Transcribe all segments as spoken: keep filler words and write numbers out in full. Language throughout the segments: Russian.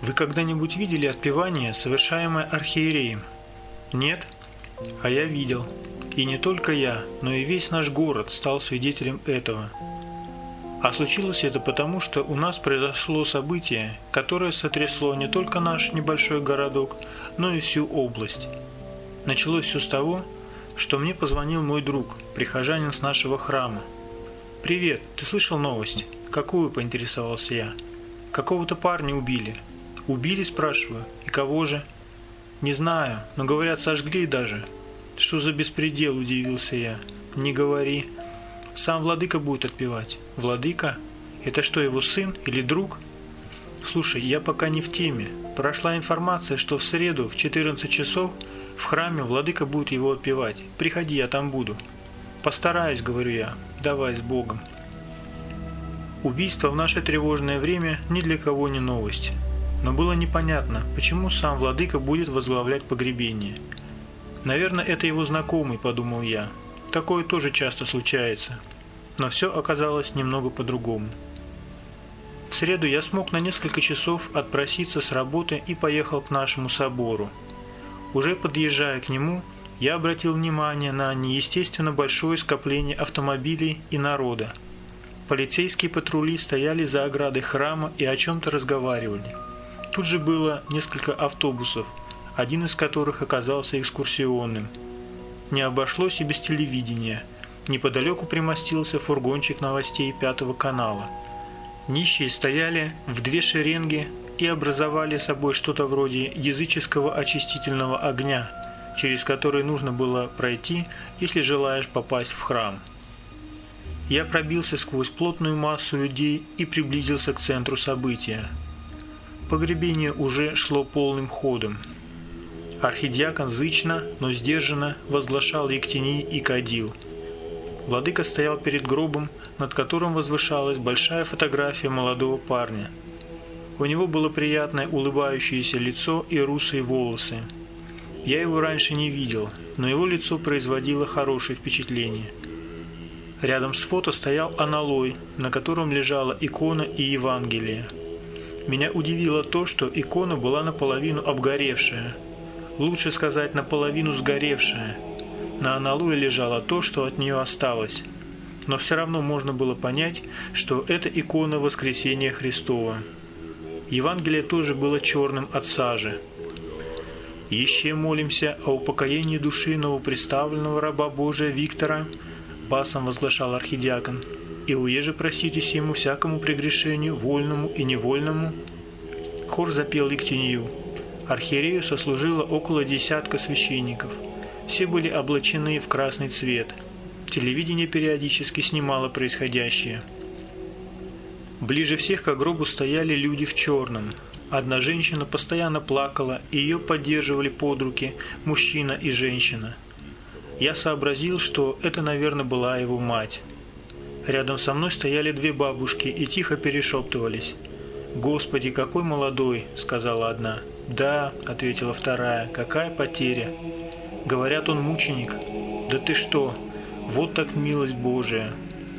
Вы когда-нибудь видели отпевание, совершаемое архиереем? Нет? А я видел. И не только я, но и весь наш город стал свидетелем этого. А случилось это потому, что у нас произошло событие, которое сотрясло не только наш небольшой городок, но и всю область. Началось все с того, что мне позвонил мой друг, прихожанин с нашего храма. «Привет, ты слышал новость?» «Какую?» – поинтересовался я. «Какого-то парня убили». «Убили?» – спрашиваю. «И кого же?» «Не знаю, но говорят, сожгли даже». «Что за беспредел?» – удивился я. «Не говори. Сам владыка будет отпевать». «Владыка? Это что, его сын или друг?» «Слушай, я пока не в теме. Прошла информация, что в среду в четырнадцать часов в храме владыка будет его отпевать. Приходи, я там буду». «Постараюсь», – говорю я. «Давай, с Богом». Убийство в наше тревожное время ни для кого не новость. Но было непонятно, почему сам владыка будет возглавлять погребение. «Наверное, это его знакомый», – подумал я. «Такое тоже часто случается». Но все оказалось немного по-другому. В среду я смог на несколько часов отпроситься с работы и поехал к нашему собору. Уже подъезжая к нему, я обратил внимание на неестественно большое скопление автомобилей и народа. Полицейские патрули стояли за оградой храма и о чем-то разговаривали. Тут же было несколько автобусов, один из которых оказался экскурсионным. Не обошлось и без телевидения. Неподалеку примостился фургончик новостей Пятого канала. Нищие стояли в две шеренги и образовали собой что-то вроде языческого очистительного огня, через который нужно было пройти, если желаешь попасть в храм. Я пробился сквозь плотную массу людей и приблизился к центру события. Погребение уже шло полным ходом. Архидиакон зычно, но сдержанно возглашал ектении и кадил. Владыка стоял перед гробом, над которым возвышалась большая фотография молодого парня. У него было приятное улыбающееся лицо и русые волосы. Я его раньше не видел, но его лицо производило хорошее впечатление. Рядом с фото стоял аналой, на котором лежала икона и Евангелие. Меня удивило то, что икона была наполовину обгоревшая. Лучше сказать, наполовину сгоревшая. На аналое лежало то, что от нее осталось. Но все равно можно было понять, что это икона Воскресения Христова. Евангелие тоже было черным от сажи. «Еще молимся о упокоении души новоприставленного раба Божия Виктора», басом возглашал архидиакон, «и уеже проститесь ему всякому прегрешению, вольному и невольному». Хор запел ектению. Архиерею сослужило около десятка священников. Все были облачены в красный цвет. Телевидение периодически снимало происходящее. Ближе всех к гробу стояли люди в черном. Одна женщина постоянно плакала, и ее поддерживали под руки мужчина и женщина. Я сообразил, что это, наверное, была его мать. Рядом со мной стояли две бабушки и тихо перешептывались. «Господи, какой молодой!» – сказала одна. «Да», – ответила вторая, – «какая потеря!» «Говорят, он мученик». «Да ты что! Вот так милость Божия!»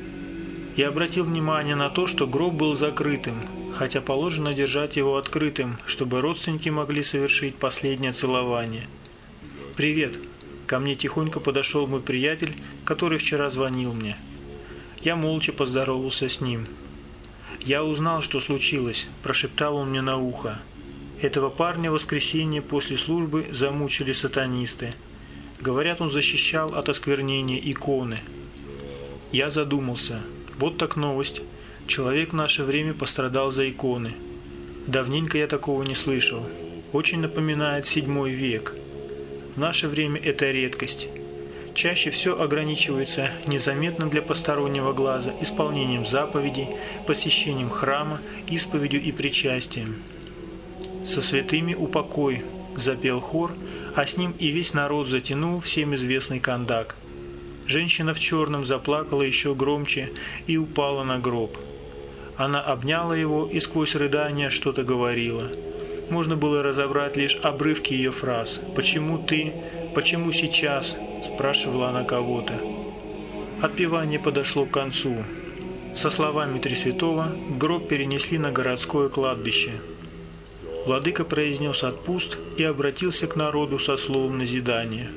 Я обратил внимание на то, что гроб был закрытым, хотя положено держать его открытым, чтобы родственники могли совершить последнее целование. «Привет!» Ко мне тихонько подошел мой приятель, который вчера звонил мне. Я молча поздоровался с ним. «Я узнал, что случилось», – прошептал он мне на ухо. «Этого парня в воскресенье после службы замучили сатанисты. Говорят, он защищал от осквернения иконы». Я задумался. Вот так новость. Человек в наше время пострадал за иконы. Давненько я такого не слышал. Очень напоминает седьмой век. В наше время это редкость. Чаще все ограничивается незаметным для постороннего глаза исполнением заповедей, посещением храма, исповедью и причастием. «Со святыми упокой», – запел хор, а с ним и весь народ затянул всем известный кандак. Женщина в черном заплакала еще громче и упала на гроб. Она обняла его и сквозь рыдания что-то говорила. Можно было разобрать лишь обрывки ее фраз. «Почему ты? Почему сейчас?» – спрашивала она кого-то. Отпевание подошло к концу. Со словами Тресвятого гроб перенесли на городское кладбище. Владыка произнес отпуст и обратился к народу со словом назидания.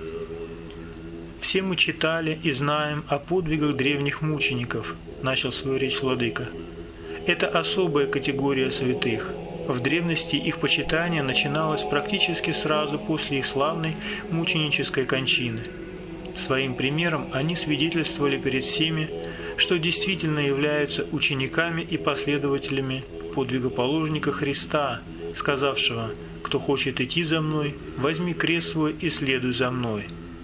«Все мы читали и знаем о подвигах древних мучеников», – начал свою речь Владыка. «Это особая категория святых. В древности их почитание начиналось практически сразу после их славной мученической кончины. Своим примером они свидетельствовали перед всеми, что действительно являются учениками и последователями подвигоположника Христа, сказавшего: «Кто хочет идти за мной, возьми крест свой и следуй за мной».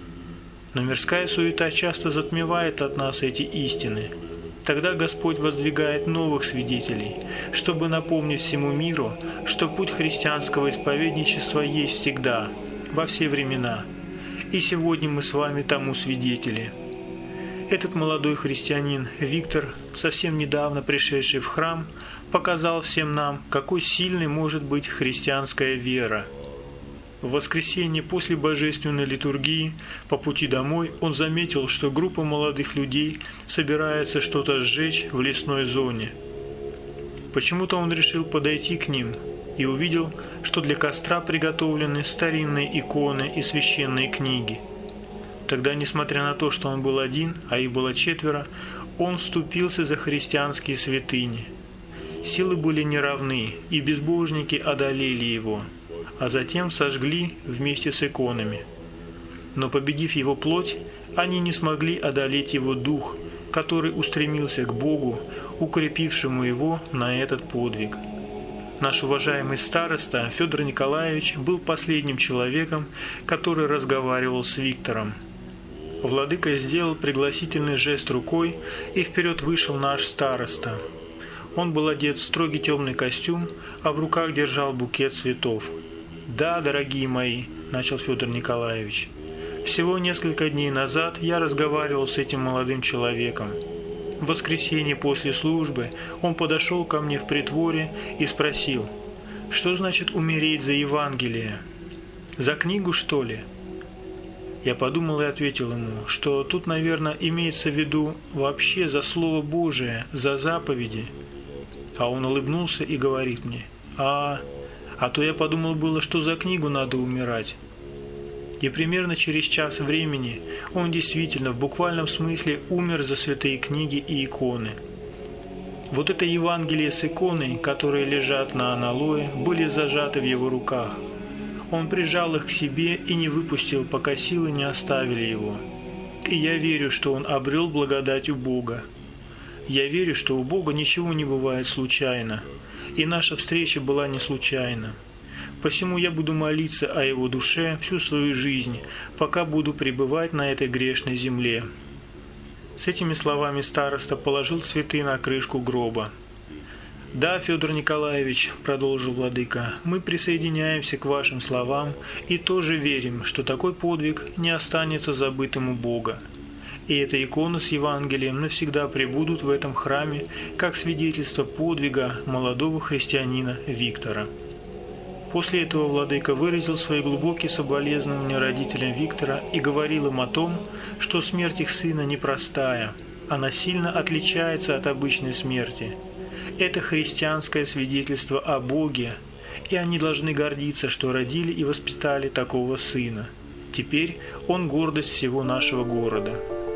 Но мирская суета часто затмевает от нас эти истины. Тогда Господь воздвигает новых свидетелей, чтобы напомнить всему миру, что путь христианского исповедничества есть всегда, во все времена. И сегодня мы с вами тому свидетели. Этот молодой христианин Виктор, совсем недавно пришедший в храм, показал всем нам, какой сильной может быть христианская вера. В воскресенье после божественной литургии по пути домой он заметил, что группа молодых людей собирается что-то сжечь в лесной зоне. Почему-то он решил подойти к ним и увидел, что для костра приготовлены старинные иконы и священные книги. Тогда, несмотря на то, что он был один, а их было четверо, он вступился за христианские святыни. Силы были неравны, и безбожники одолели его, а затем сожгли вместе с иконами. Но победив его плоть, они не смогли одолеть его дух, который устремился к Богу, укрепившему его на этот подвиг. Наш уважаемый староста Федор Николаевич был последним человеком, который разговаривал с Виктором. Владыка сделал пригласительный жест рукой, и вперед вышел наш староста. Он был одет в строгий темный костюм, а в руках держал букет цветов. «Да, дорогие мои», – начал Федор Николаевич, – «всего несколько дней назад я разговаривал с этим молодым человеком. В воскресенье после службы он подошел ко мне в притворе и спросил: что значит умереть за Евангелие? За книгу, что ли?» Я подумал и ответил ему, что тут, наверное, имеется в виду вообще за Слово Божие, за заповеди. А он улыбнулся и говорит мне: «А, а то я подумал было, что за книгу надо умирать». И примерно через час времени он действительно в буквальном смысле умер за святые книги и иконы. Вот это Евангелие с иконой, которые лежат на аналое, были зажаты в его руках. Он прижал их к себе и не выпустил, пока силы не оставили его. И я верю, что он обрел благодать у Бога. Я верю, что у Бога ничего не бывает случайно, и наша встреча была не случайна. Посему я буду молиться о его душе всю свою жизнь, пока буду пребывать на этой грешной земле». С этими словами староста положил цветы на крышку гроба. «Да, Федор Николаевич, — продолжил владыка, — мы присоединяемся к вашим словам и тоже верим, что такой подвиг не останется забытым у Бога. И эта икона с Евангелием навсегда пребудут в этом храме как свидетельство подвига молодого христианина Виктора». После этого владыка выразил свои глубокие соболезнования родителям Виктора и говорил им о том, что смерть их сына непростая, она сильно отличается от обычной смерти. Это христианское свидетельство о Боге, и они должны гордиться, что родили и воспитали такого сына. Теперь он гордость всего нашего города.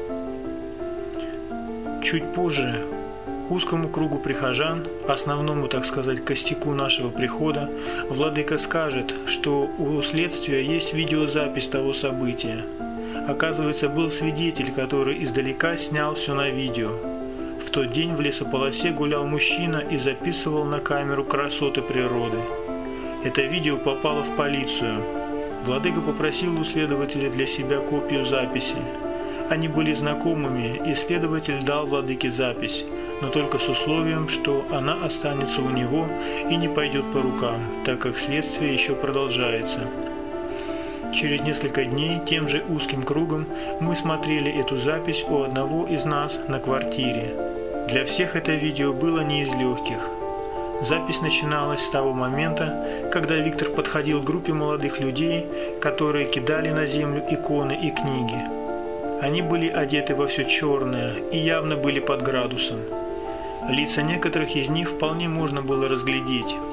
Чуть позже узкому кругу прихожан, основному, так сказать, костяку нашего прихода, владыка скажет, что у следствия есть видеозапись того события. Оказывается, был свидетель, который издалека снял все на видео. В тот день в лесополосе гулял мужчина и записывал на камеру красоты природы. Это видео попало в полицию. Владыка попросил у следователя для себя копию записи. Они были знакомыми, и следователь дал владыке запись, но только с условием, что она останется у него и не пойдет по рукам, так как следствие еще продолжается. Через несколько дней тем же узким кругом мы смотрели эту запись у одного из нас на квартире. Для всех это видео было не из легких. Запись начиналась с того момента, когда Виктор подходил к группе молодых людей, которые кидали на землю иконы и книги. Они были одеты во все черное и явно были под градусом. Лица некоторых из них вполне можно было разглядеть.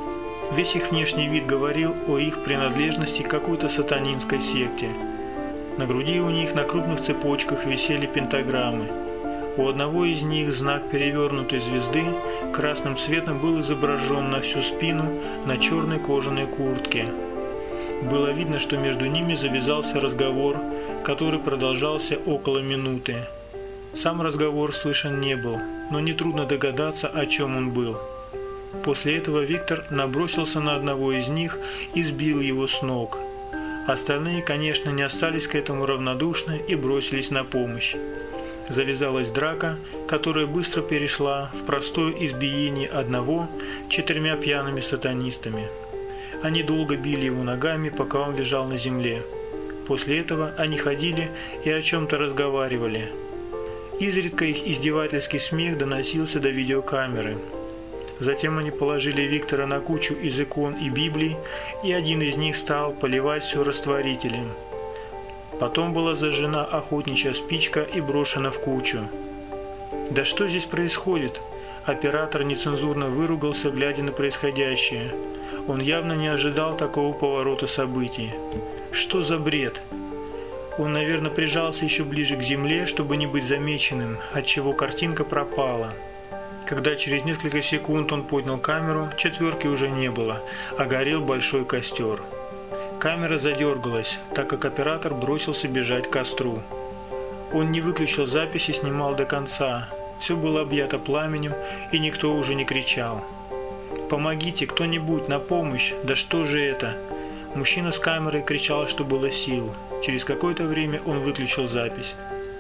Весь их внешний вид говорил о их принадлежности к какой-то сатанинской секте. На груди у них на крупных цепочках висели пентаграммы. У одного из них знак перевернутой звезды красным цветом был изображен на всю спину на черной кожаной куртке. Было видно, что между ними завязался разговор, который продолжался около минуты. Сам разговор слышен не был, но нетрудно догадаться, о чем он был. После этого Виктор набросился на одного из них и сбил его с ног. Остальные, конечно, не остались к этому равнодушны и бросились на помощь. Завязалась драка, которая быстро перешла в простое избиение одного четырьмя пьяными сатанистами. Они долго били его ногами, пока он лежал на земле. После этого они ходили и о чем-то разговаривали. Изредка их издевательский смех доносился до видеокамеры. Затем они положили Виктора на кучу из икон и Библий, и один из них стал поливать все растворителем. Потом была зажжена охотничья спичка и брошена в кучу. «Да что здесь происходит?» Оператор нецензурно выругался, глядя на происходящее. Он явно не ожидал такого поворота событий. «Что за бред?» Он, наверное, прижался еще ближе к земле, чтобы не быть замеченным, отчего картинка пропала. Когда через несколько секунд он поднял камеру, четверки уже не было, а горел большой костер. Камера задергалась, так как оператор бросился бежать к костру. Он не выключил запись и снимал до конца. Все было объято пламенем, и никто уже не кричал. «Помогите, кто-нибудь, на помощь! Да что же это?» Мужчина с камерой кричал, что было сил. Через какое-то время он выключил запись.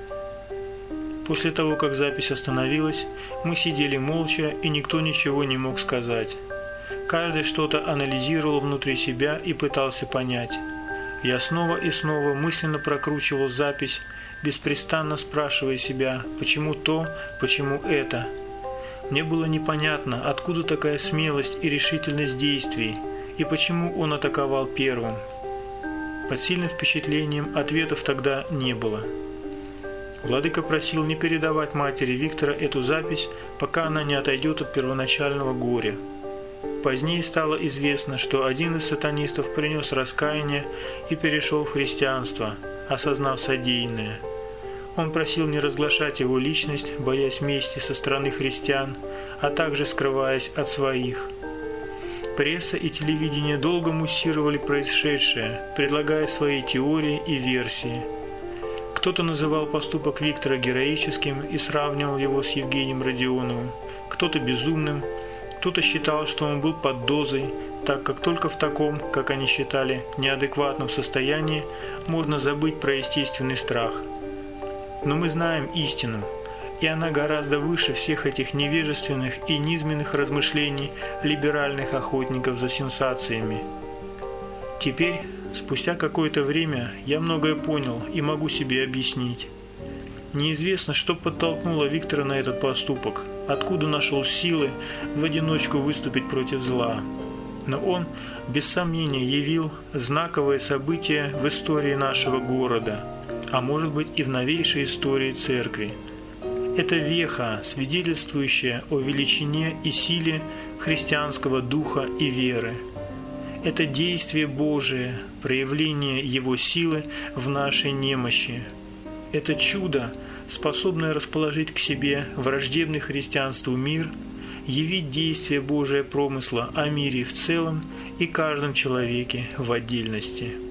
После того, как запись остановилась, мы сидели молча, и никто ничего не мог сказать. Каждый что-то анализировал внутри себя и пытался понять. Я снова и снова мысленно прокручивал запись, беспрестанно спрашивая себя, почему то, почему это. Мне было непонятно, откуда такая смелость и решительность действий, и почему он атаковал первым. Под сильным впечатлением ответов тогда не было. Владыка просил не передавать матери Виктора эту запись, пока она не отойдет от первоначального горя. Позднее стало известно, что один из сатанистов принес раскаяние и перешел в христианство, осознав содеянное. Он просил не разглашать его личность, боясь мести со стороны христиан, а также скрываясь от своих. Пресса и телевидение долго муссировали происшедшее, предлагая свои теории и версии. Кто-то называл поступок Виктора героическим и сравнивал его с Евгением Родионовым, кто-то безумным, кто-то считал, что он был под дозой, так как только в таком, как они считали, неадекватном состоянии можно забыть про естественный страх. Но мы знаем истину, и она гораздо выше всех этих невежественных и низменных размышлений либеральных охотников за сенсациями. Теперь, спустя какое-то время, я многое понял и могу себе объяснить. Неизвестно, что подтолкнуло Виктора на этот поступок, откуда нашел силы в одиночку выступить против зла. Но он, без сомнения, явил знаковое событие в истории нашего города, а может быть и в новейшей истории церкви. Это веха, свидетельствующая о величине и силе христианского духа и веры. Это действие Божие, проявление Его силы в нашей немощи. Это чудо, способное расположить к себе враждебный христианству мир, явить действие Божия промысла о мире в целом и каждом человеке в отдельности.